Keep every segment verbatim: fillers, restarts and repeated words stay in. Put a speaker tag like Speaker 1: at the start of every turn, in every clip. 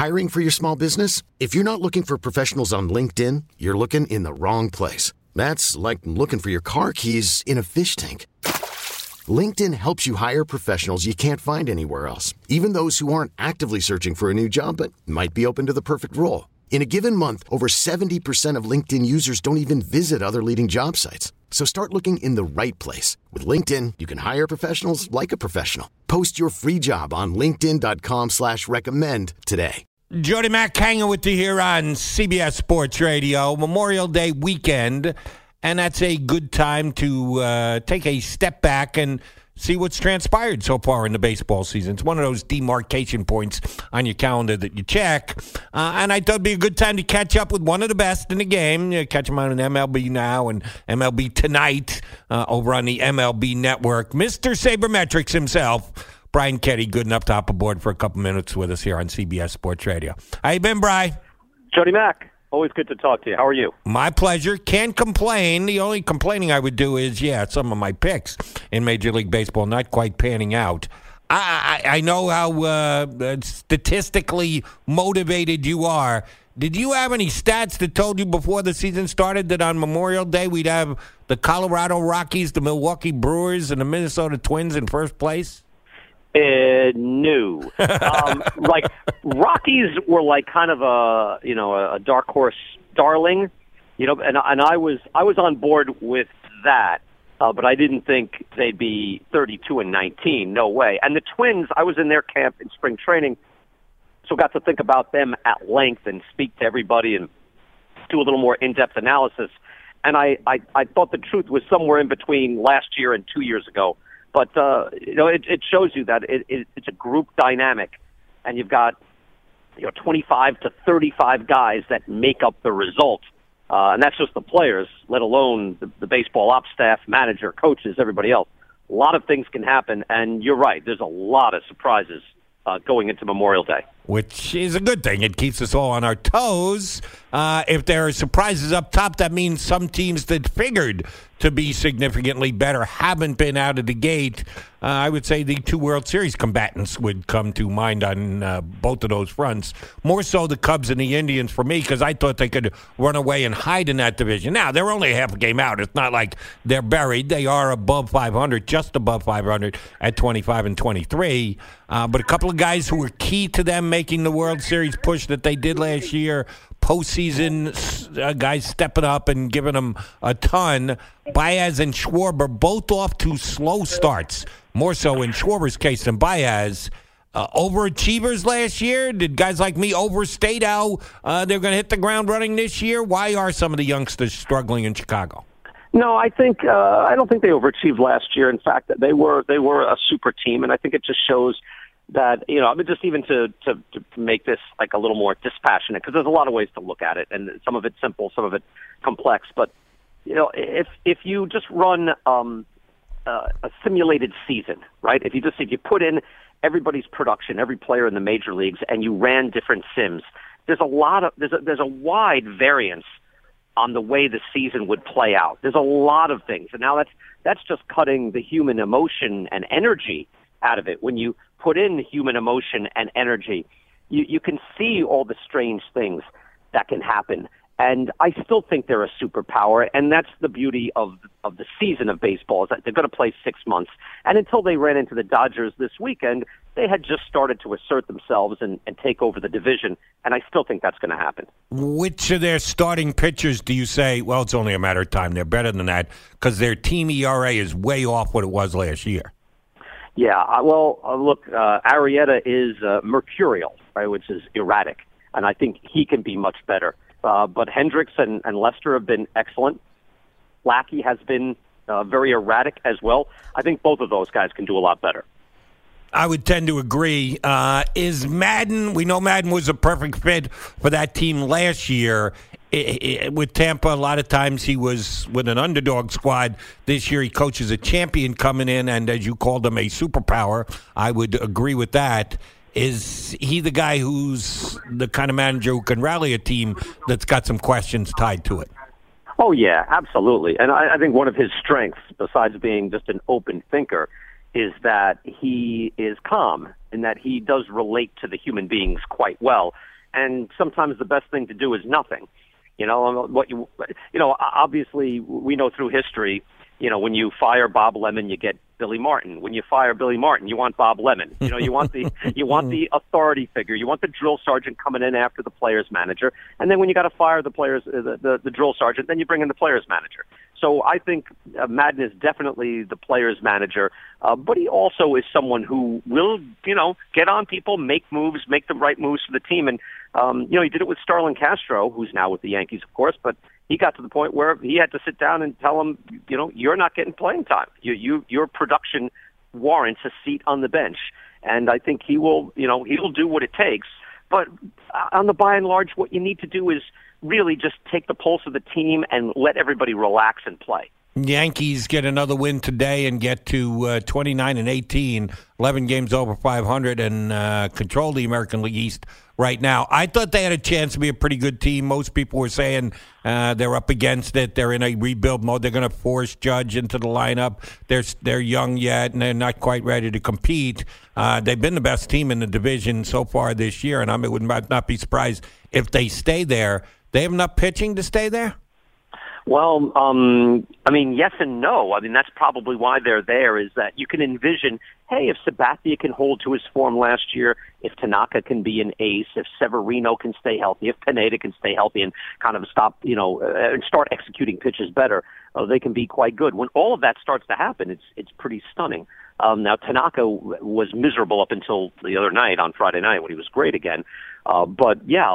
Speaker 1: Hiring for your small business? If you're not looking for professionals on LinkedIn, you're looking in the wrong place. That's like looking for your car keys in a fish tank. LinkedIn helps you hire professionals you can't find anywhere else, even those who aren't actively searching for a new job but might be open to the perfect role. In a given month, over seventy percent of LinkedIn users don't even visit other leading job sites. So start looking in the right place. With LinkedIn, you can hire professionals like a professional. Post your free job on linkedin dot com slash recommend today.
Speaker 2: Jody Mack hanging with you here on C B S Sports Radio, Memorial Day weekend, and that's a good time to uh, take a step back and see what's transpired so far in the baseball season. It's one of those demarcation points on your calendar that you check. Uh, and I thought it'd be a good time to catch up with one of the best in the game. You catch him on an M L B Now and M L B Tonight uh, over on the M L B Network. Mister Sabermetrics himself, Brian Ketty, good enough to hop aboard for a couple minutes with us here on C B S Sports Radio. How you been, Brian?
Speaker 3: Jody Mack. Always good to talk to you. How are you?
Speaker 2: My pleasure. Can't complain. The only complaining I would do is, yeah, some of my picks in Major League Baseball not quite panning out. I, I, I know how uh, statistically motivated you are. Did you have any stats that told you before the season started that on Memorial Day we'd have the Colorado Rockies, the Milwaukee Brewers, and the Minnesota Twins in first place?
Speaker 3: Uh, no. um, like, Rockies were like kind of a, you know, a dark horse darling, you know, and, and I was, I was on board with that, uh, but I didn't think they'd be thirty-two and nineteen. No way. And the Twins, I was in their camp in spring training, so got to think about them at length and speak to everybody and do a little more in-depth analysis. And I, I, I thought the truth was somewhere in between last year and two years ago. But, uh, you know, it, it shows you that it, it, it's a group dynamic, and you've got, you know, twenty-five to thirty-five guys that make up the result. Uh, and that's just the players, let alone the, the baseball ops staff, manager, coaches, everybody else. A lot of things can happen, and you're right. There's a lot of surprises uh, going into Memorial Day.
Speaker 2: Which is a good thing. It keeps us all on our toes. Uh, if there are surprises up top, that means some teams that figured to be significantly better haven't been out of the gate. Uh, I would say the two World Series combatants would come to mind on uh, both of those fronts. More so the Cubs and the Indians for me, because I thought they could run away and hide in that division. Now, they're only half a game out. It's not like they're buried. They are above five hundred, just above five hundred at twenty-five and twenty-three. Uh, but a couple of guys who were key to them making the World Series push that they did last year, postseason uh, guys stepping up and giving them a ton. Baez and Schwarber both off to slow starts, more so in Schwarber's case than Baez. Uh, overachievers last year? Did guys like me overstate how uh, they're going to hit the ground running this year? Why are some of the youngsters struggling in Chicago?
Speaker 3: No, I think uh, I don't think they overachieved last year. In fact, they were they were a super team, and I think it just shows that, you know, I mean, just even to, to, to make this like a little more dispassionate, because there's a lot of ways to look at it, and some of it's simple, some of it complex. But, you know, if if you just run um, uh, a simulated season, right? If you just if you put in everybody's production, every player in the major leagues, and you ran different sims, there's a lot of there's a, there's a wide variance on the way the season would play out. There's a lot of things, and now that's that's just cutting the human emotion and energy out of it. When you put in human emotion and energy, you, you can see all the strange things that can happen. And I still think they're a superpower, and that's the beauty of of the season of baseball, is that they're going to play six months. And until they ran into the Dodgers this weekend, they had just started to assert themselves and, and take over the division, and I still think that's going to happen.
Speaker 2: Which of their starting pitchers do you say, well, it's only a matter of time, they're better than that, because their team E R A is way off what it was last year?
Speaker 3: Yeah, well, uh, look, uh, Arrieta is uh, mercurial, right, which is erratic, and I think he can be much better. Uh, but Hendricks and, and Lester have been excellent. Lackey has been uh, very erratic as well. I think both of those guys can do a lot better.
Speaker 2: I would tend to agree. Uh, is Madden, we know Madden was a perfect fit for that team last year. It, it, with Tampa, a lot of times he was with an underdog squad. This year he coaches a champion coming in, and as you called him, a superpower. I would agree with that. Is he the guy who's the kind of manager who can rally a team that's got some questions tied to it?
Speaker 3: Oh, yeah, absolutely. And I, I think one of his strengths, besides being just an open thinker, is that he is calm and that he does relate to the human beings quite well. and sometimes the best thing to do is nothing. You know, what you, you know, obviously we know through history, you know, when you fire Bob Lemon, you get Billy Martin. When you fire Billy Martin, you want Bob Lemon. You know, you want the you want the authority figure. You want the drill sergeant coming in after the players manager. And then when you got to fire the players, the, the the drill sergeant, then you bring in the players manager. So I think uh, Madden is definitely the players manager, uh, but he also is someone who will, you know, get on people, make moves, make the right moves for the team. And um, you know, he did it with Starlin Castro, who's now with the Yankees, of course, but he got to the point where he had to sit down and tell him, you know, you're not getting playing time. You, you, your production warrants a seat on the bench. And I think he will, you know, he'll do what it takes. But on the by and large, what you need to do is really just take the pulse of the team and let everybody relax and play.
Speaker 2: Yankees get another win today and get to uh, twenty-nine and eighteen, eleven games over five hundred, and uh, control the American League East right now. I thought they had a chance to be a pretty good team. Most people were saying uh, they're up against it. They're in a rebuild mode. They're going to force Judge into the lineup. They're they're young yet, and they're not quite ready to compete. Uh, they've been the best team in the division so far this year, and I would not be surprised if they stay there. They have enough pitching to stay there?
Speaker 3: Well, um, I mean, yes and no. I mean, that's probably why they're there, is that you can envision, hey, if Sabathia can hold to his form last year, if Tanaka can be an ace, if Severino can stay healthy, if Pineda can stay healthy and kind of stop, you know, uh, and start executing pitches better, uh, they can be quite good. When all of that starts to happen, it's it's pretty stunning. Um, now, Tanaka w- was miserable up until the other night on Friday night when he was great again. Uh, but, yeah,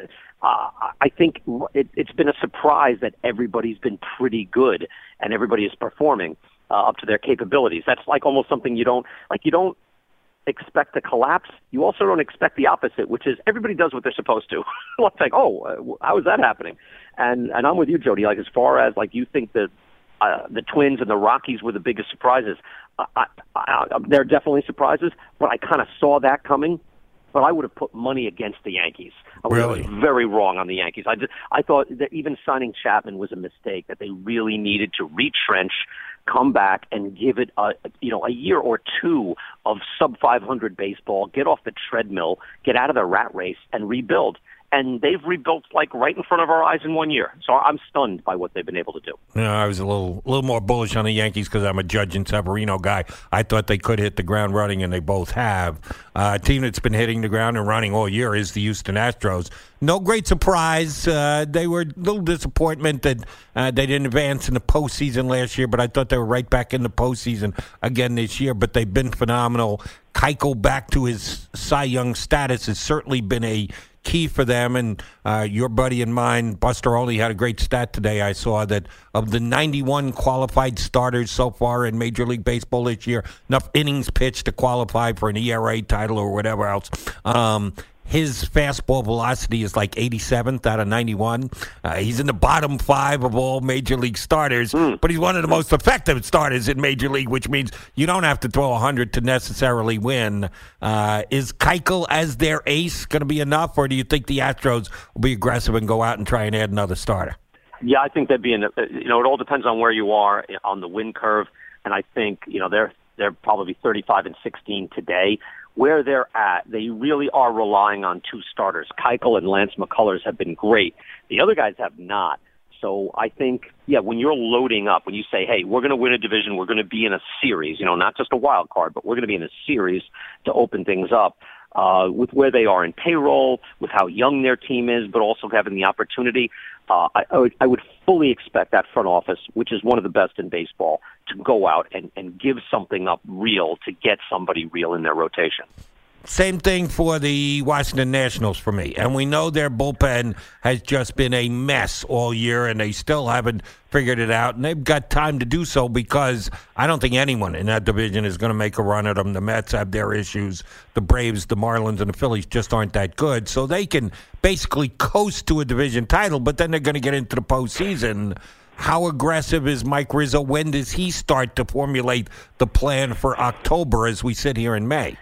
Speaker 3: uh, I think it, it's been a surprise that everybody's been pretty good and everybody is performing uh, up to their capabilities. That's like almost something you don't, like you don't expect to collapse. You also don't expect the opposite, which is everybody does what they're supposed to. It's like, oh, uh, how is that happening? And and I'm with you, Jody. Like as far as like you think that uh, the Twins and the Rockies were the biggest surprises, I, I, I, they're definitely surprises, but I kind of saw that coming. But I would have put money against the Yankees. I was
Speaker 2: really?
Speaker 3: very wrong on the Yankees. I, just, I thought that even signing Chapman was a mistake, that they really needed to retrench, come back, and give it a, you know, a year or two of sub five hundred baseball, get off the treadmill, get out of the rat race, and rebuild. And they've rebuilt like right in front of our eyes in one year. So I'm stunned by what they've been able to do.
Speaker 2: Yeah, I was a little, a little more bullish on the Yankees because I'm a Judge and Severino guy. I thought they could hit the ground running, and they both have. Uh, a team that's been hitting the ground and running all year is the Houston Astros. No great surprise. Uh, they were a little disappointment that uh, they didn't advance in the postseason last year, but I thought they were right back in the postseason again this year. But they've been phenomenal. Keuchel back to his Cy Young status has certainly been a key for them, and uh, your buddy and mine, Buster Olney, had a great stat today. I saw that of the ninety-one qualified starters so far in Major League Baseball this year, enough innings pitched to qualify for an E R A title or whatever else. Um, His fastball velocity is like eighty-seventh out of ninety-one. Uh, he's in the bottom five of all Major League starters, mm. but he's one of the most effective starters in Major League, which means you don't have to throw one hundred to necessarily win. Uh, is Keuchel as their ace going to be enough, or do you think the Astros will be aggressive and go out and try and add another starter?
Speaker 3: Yeah, I think that'd be, an, you know, it all depends on where you are on the win curve, and I think, you know, they're they're probably thirty-five and sixteen today. Where they're at, they really are relying on two starters. Keuchel and Lance McCullers have been great. The other guys have not. So I think, yeah, when you're loading up, when you say, hey, we're going to win a division, we're going to be in a series, you know, not just a wild card, but we're going to be in a series to open things up, uh, with where they are in payroll, with how young their team is, but also having the opportunity, uh, I, I, would, I would fully expect that front office, which is one of the best in baseball, to go out and, and give something up real to get somebody real in their rotation.
Speaker 2: Same thing for the Washington Nationals for me. And we know their bullpen has just been a mess all year, and they still haven't figured it out. And they've got time to do so because I don't think anyone in that division is going to make a run at them. The Mets have their issues. The Braves, the Marlins, and the Phillies just aren't that good. So they can basically coast to a division title, but then they're going to get into the postseason. How aggressive is Mike Rizzo? When does he start to formulate the plan for October as we sit here in May?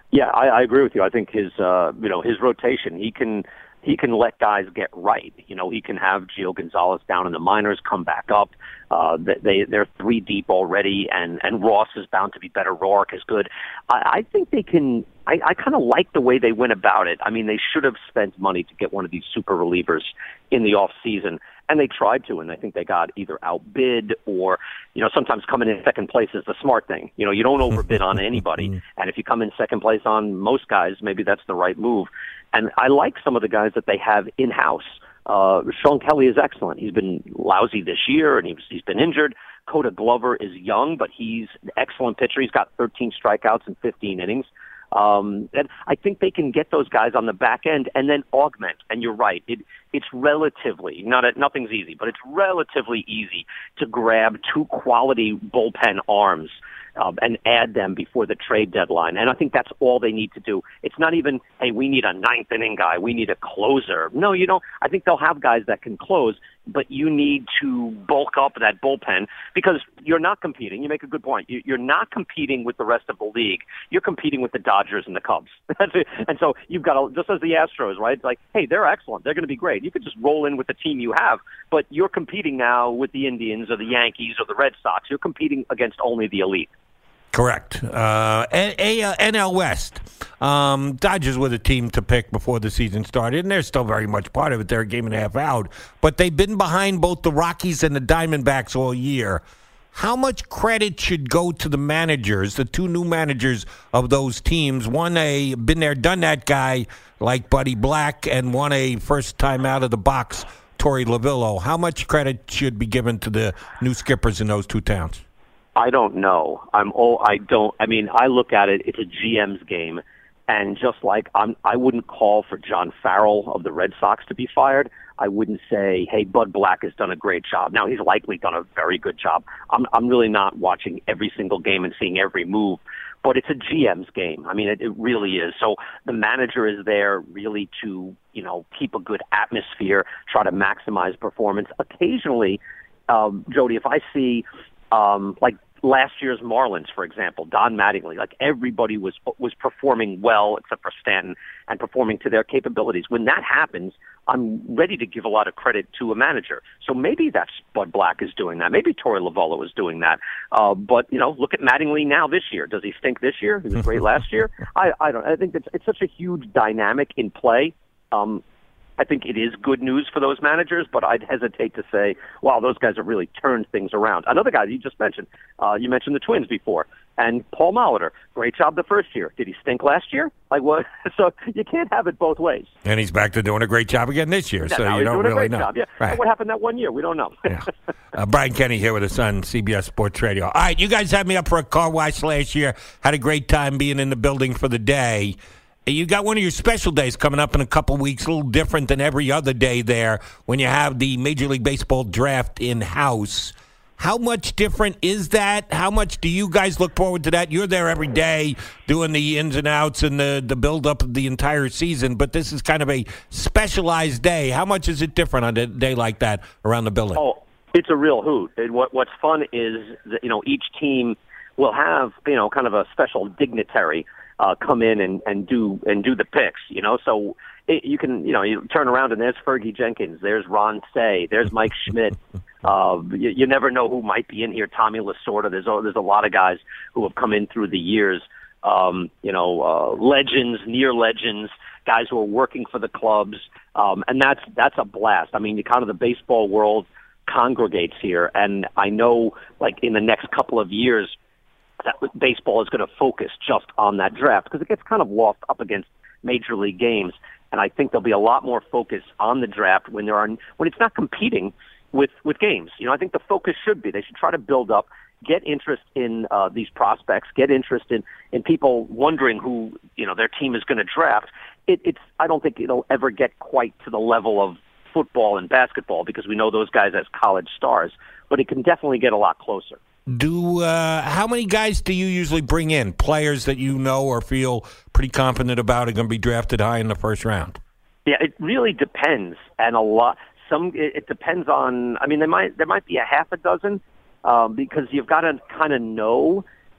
Speaker 3: Yeah, I, I agree with you. I think his, uh, you know, his rotation, he can he can let guys get right. You know, he can have Gio Gonzalez down in the minors, come back up. Uh, they they're three deep already, and and Ross is bound to be better. Rourke is good. I, I think they can. I, I kind of like the way they went about it. I mean, they should have spent money to get one of these super relievers in the off season, and they tried to, and I think they got either outbid or, you know, sometimes coming in second place is the smart thing. You know, you don't overbid on anybody, and if you come in second place on most guys, maybe that's the right move. And I like some of the guys that they have in-house. Uh, Sean Kelly is excellent. He's been lousy this year, and he's, he's been injured. Coda Glover is young, but he's an excellent pitcher. He's got thirteen strikeouts in fifteen innings. Um, and I think they can get those guys on the back end and then augment. And you're right. It, it's relatively, not a, nothing's easy, but it's relatively easy to grab two quality bullpen arms um, and add them before the trade deadline. And I think that's all they need to do. It's not even, hey, we need a ninth inning guy. We need a closer. No, you don't. I think they'll have guys that can close, but you need to bulk up that bullpen because you're not competing. You make a good point. You're not competing with the rest of the league. You're competing with the Dodgers and the Cubs. And so you've got, a, just as the Astros, right? It's like, hey, they're excellent. They're going to be great. You could just roll in with the team you have, but you're competing now with the Indians or the Yankees or the Red Sox. You're competing against only the elite.
Speaker 2: Correct. Uh, a- a- N L West. Um, Dodgers were the team to pick before the season started, and they're still very much part of it. They're a game and a half out. But they've been behind both the Rockies and the Diamondbacks all year. How much credit should go to the managers, the two new managers of those teams? One a been there, done that guy like Buddy Black, and one a first time out of the box, Torey Lavillo. How much credit should be given to the new skippers in those two towns?
Speaker 3: I don't know. I'm all. I don't. I mean, I look at it. It's a G M's game, and just like I'm, I wouldn't call for John Farrell of the Red Sox to be fired. I wouldn't say, "Hey, Bud Black has done a great job." Now he's likely done a very good job. I'm, I'm really not watching every single game and seeing every move, but it's a G M's game. I mean, it, it really is. So the manager is there really to, you know, keep a good atmosphere, try to maximize performance. Occasionally, um, Jody, if I see. Um, like last year's Marlins, for example, Don Mattingly, like everybody was was performing well except for Stanton and performing to their capabilities. When that happens, I'm ready to give a lot of credit to a manager. So maybe that's Bud Black is doing that. Maybe Torey Lavillo is doing that. Uh, but, you know, look at Mattingly now this year. Does he stink this year? He was great last year. I, I don't. I think it's, it's such a huge dynamic in play. Um, I think it is good news for those managers, but I'd hesitate to say, wow, those guys have really turned things around. Another guy you just mentioned, uh, you mentioned the Twins before, and Paul Molitor, great job the first year. Did he stink last year? Like what? So you can't have it both ways.
Speaker 2: And he's back to doing a great job again this year,
Speaker 3: yeah,
Speaker 2: so
Speaker 3: you
Speaker 2: don't
Speaker 3: doing
Speaker 2: really
Speaker 3: a great
Speaker 2: know.
Speaker 3: Job. Yeah.
Speaker 2: Right.
Speaker 3: What happened that one year? We don't know.
Speaker 2: Yeah. uh, Brian Kenny here with us on C B S Sports Radio. All right, you guys had me up for a car wash last year. Had a great time being in the building for the day. You got one of your special days coming up in a couple weeks, a little different than every other day there when you have the Major League Baseball draft in-house. How much different is that? How much do you guys look forward to that? You're there every day doing the ins and outs and the, the build-up of the entire season, but this is kind of a specialized day. How much is it different on a day like that around the building?
Speaker 3: Oh, it's a real hoot. And what, what's fun is that, you know, each team will have, you know, kind of a special dignitary Uh, come in and, and do and do the picks, you know. So it, you can, you know, you turn around and there's Fergie Jenkins, there's Ron Say, there's Mike Schmidt. Uh, you, you never know who might be in here. Tommy Lasorda. There's there's a lot of guys who have come in through the years. Um, you know, uh, legends, near legends, guys who are working for the clubs, um, and that's that's a blast. I mean, the kind of the baseball world congregates here, and I know, like in the next couple of years, that baseball is going to focus just on that draft because it gets kind of lost up against major league games. And I think there'll be a lot more focus on the draft when there are when it's not competing with, with games. You know, I think the focus should be they should try to build up, get interest in uh, these prospects, get interest in, in people wondering who, you know, their team is going to draft. It, it's I don't think it'll ever get quite to the level of football and basketball because we know those guys as college stars, but it can definitely get a lot closer.
Speaker 2: Do uh, how many guys do you usually bring in? Players that you know or feel pretty confident about are going to be drafted high in the first round?
Speaker 3: Yeah, it really depends, and a lot. Some it, it depends on. I mean, there might there might be a half a dozen um, because you've got to kind of know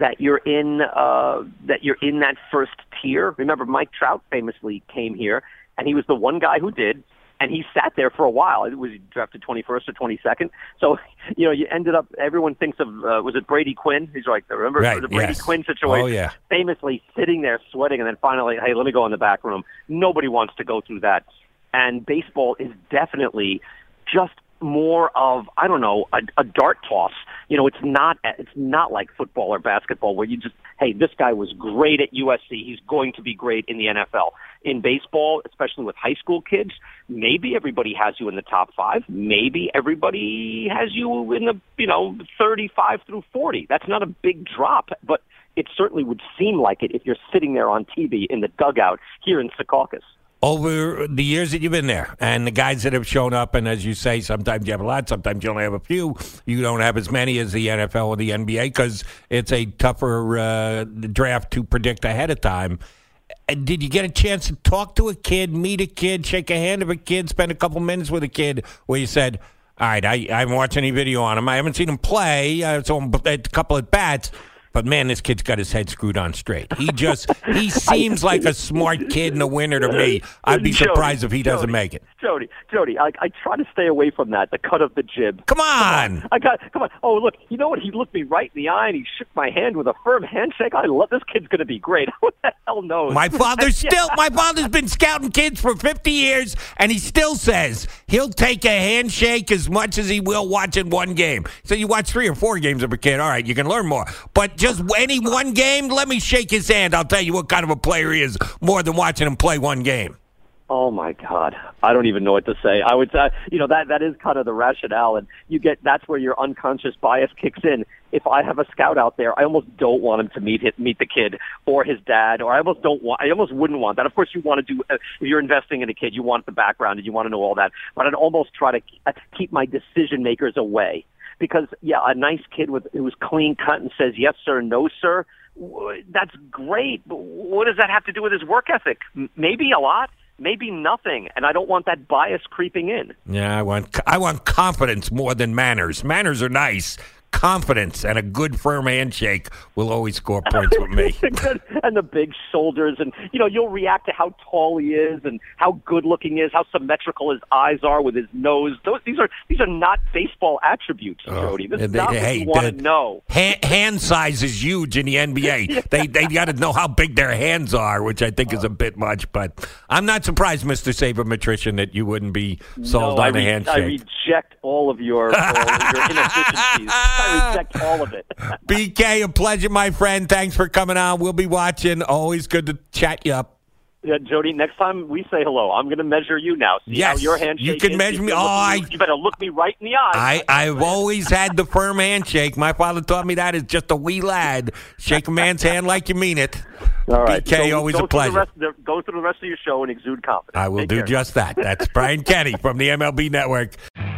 Speaker 3: that you're in uh, that you're in that first tier. Remember, Mike Trout famously came here, and he was the one guy who did, and he sat there for a while. It was drafted twenty-first or twenty-second. So, you know, you ended up, everyone thinks of, uh, was it Brady Quinn? He's like, remember
Speaker 2: right,
Speaker 3: the Brady
Speaker 2: yes.
Speaker 3: Quinn situation?
Speaker 2: Oh, yeah.
Speaker 3: Famously sitting there sweating, and then finally, hey, let me go in the back room. Nobody wants to go through that. And baseball is definitely just more of, I don't know, a, a dart toss. You know, it's not it's not like football or basketball where you just, hey, this guy was great at U S C. He's going to be great in the N F L. In baseball, especially with high school kids, maybe everybody has you in the top five. Maybe everybody has you in the, you know, thirty-five through forty. That's not a big drop, but it certainly would seem like it if you're sitting there on T V in the dugout here in Secaucus.
Speaker 2: Over the years that you've been there and the guys that have shown up, and as you say, sometimes you have a lot, sometimes you only have a few. You don't have as many as the N F L or the N B A because it's a tougher uh, draft to predict ahead of time. And did you get a chance to talk to a kid, meet a kid, shake a hand of a kid, spend a couple minutes with a kid where you said, all right, I, I haven't watched any video on him. I haven't seen him play. I saw him a couple at bats. But, man, this kid's got his head screwed on straight. He just, he seems like a smart kid and a winner to me. I'd be surprised if he doesn't
Speaker 3: Jody,
Speaker 2: make it.
Speaker 3: Jody, Jody, I, I try to stay away from that, the cut of the jib.
Speaker 2: Come on.
Speaker 3: Come on. I got, come on. Oh, look, you know what? He looked me right in the eye, and he shook my hand with a firm handshake. I love this kid's going to be great. What the hell knows?
Speaker 2: My father's still, my father's been scouting kids for fifty years, and he still says he'll take a handshake as much as he will watching one game. So you watch three or four games of a kid, all right, you can learn more. But just any one game, let me shake his hand. I'll tell you what kind of a player he is more than watching him play one game.
Speaker 3: Oh, my God. I don't even know what to say. I would say, you know, that that is kind of the rationale, and you get that's where your unconscious bias kicks in. If I have a scout out there, I almost don't want him to meet his, meet the kid or his dad, or I almost don't want, I almost wouldn't want that. Of course, you want to do, if you're investing in a kid, you want the background and you want to know all that, but I'd almost try to keep my decision makers away. Because, yeah, a nice kid with who's clean cut and says yes, sir, no, sir, that's great. But what does that have to do with his work ethic? Maybe a lot, maybe nothing. And I don't want that bias creeping in.
Speaker 2: Yeah, I want I want confidence more than manners. Manners are nice. Confidence and a good firm handshake will always score points with me.
Speaker 3: And the big shoulders, and you know, you'll react to how tall he is and how good looking he is, how symmetrical his eyes are with his nose. Those these are these are not baseball attributes, Jody. This is
Speaker 2: they,
Speaker 3: not
Speaker 2: hey,
Speaker 3: what you want to know.
Speaker 2: Hand, hand size is huge in the N B A. yeah. They they got to know how big their hands are, which I think is a bit much. But I'm not surprised, Mister Sabermetrician, that you wouldn't be sold
Speaker 3: no,
Speaker 2: on
Speaker 3: I
Speaker 2: a
Speaker 3: re-
Speaker 2: handshake.
Speaker 3: I reject all of your, all of your inefficiencies. I reject all of it.
Speaker 2: B K, a pleasure, my friend. Thanks for coming on. We'll be watching. Always good to chat you up.
Speaker 3: Yeah, Jody, next time we say hello, I'm going to measure you now. See
Speaker 2: yes,
Speaker 3: how your handshake
Speaker 2: you can
Speaker 3: is.
Speaker 2: measure
Speaker 3: you
Speaker 2: me.
Speaker 3: Can
Speaker 2: oh, I,
Speaker 3: you better look me right in the eye.
Speaker 2: I, I've always had the firm handshake. My father taught me that as just a wee lad. Shake a man's hand like you mean it.
Speaker 3: All right.
Speaker 2: B K,
Speaker 3: go,
Speaker 2: always
Speaker 3: go
Speaker 2: a pleasure.
Speaker 3: Through the rest of the, go through the rest of your show and exude confidence.
Speaker 2: I will
Speaker 3: Take
Speaker 2: do
Speaker 3: care.
Speaker 2: just that. That's Brian Kenny from the M L B Network.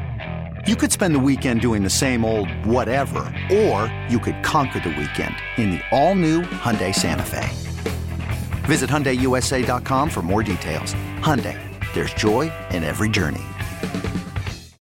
Speaker 4: You could spend the weekend doing the same old whatever, or you could conquer the weekend in the all-new Hyundai Santa Fe. Visit Hyundai U S A dot com for more details. Hyundai, there's joy in every journey.